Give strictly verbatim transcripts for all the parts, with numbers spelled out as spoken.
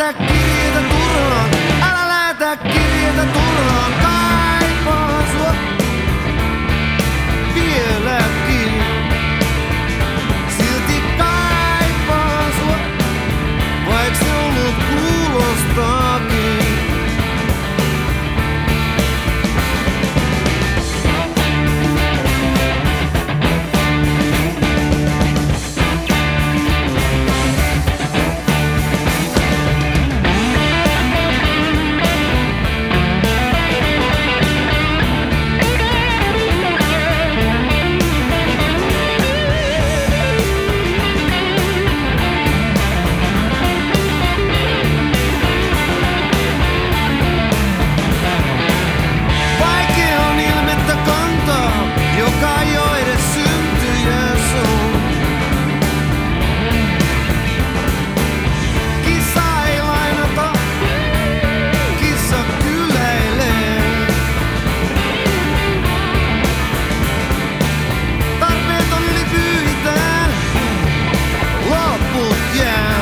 lähetä kirjeitä turhaan, älä lähetä kirjeitä turhaan, kaipaan sua vieläkin. Silti kaipaan sua, vaik se ollut kuulostaakin. Joka jo edes syntyjäs on. Kissa ei lainata, kissa kyläilee. Tarpeeton ylipyyhitään, loput jää.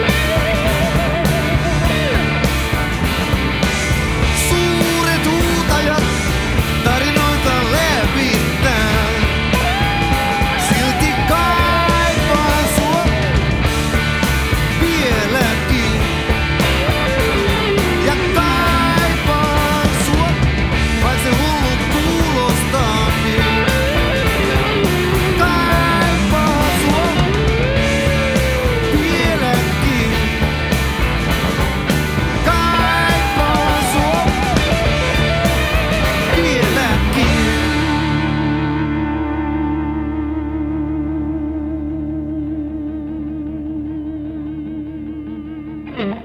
Suuret huutajat tarinoita levittää. Silti kaipaan sua vieläkin. Ja kaipaan sua, vaik se hullut kuulostaakin. Kaipaan sua vieläkin. Kaipaan sua vieläkin.